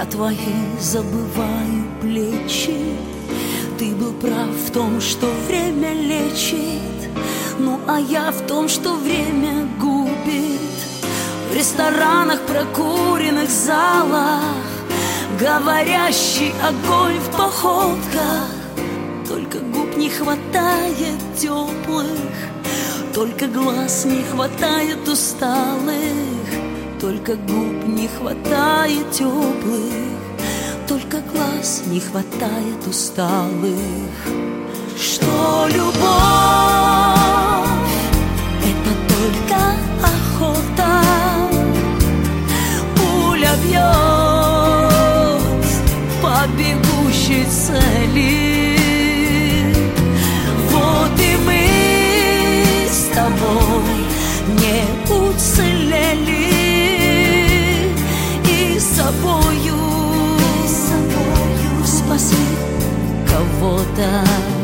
твои забываю плечи. Ты был прав в том, что время лечит, ну а я в том, что время губит. В ресторанах, прокуренных залах, говорящий огонь в походках. Только губ не хватает теплых, только глаз не хватает усталых. Только губ не хватает теплых, только глаз не хватает усталых. Что любовь — это только охота. Пуля бьет по бегущей цели. Вот и мы с тобой не уцелели, и собою спасли кого-то.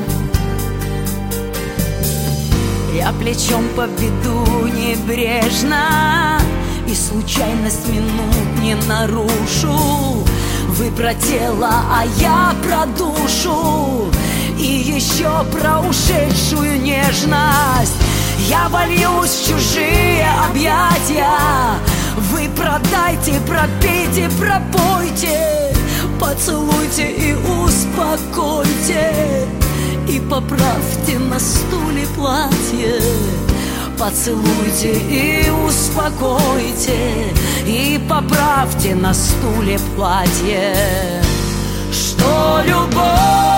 Я плечом поведу небрежно, и случайность минут не нарушу. Вы про тело, а я про душу, и еще про ушедшую нежность. Я вольюсь в чужие объятия. Вы продайте, пропейте, пропойте, поцелуйте и успокойте, и поправьте на стуле платье. Поцелуйте и успокойте, и поправьте на стуле платье. Что любовь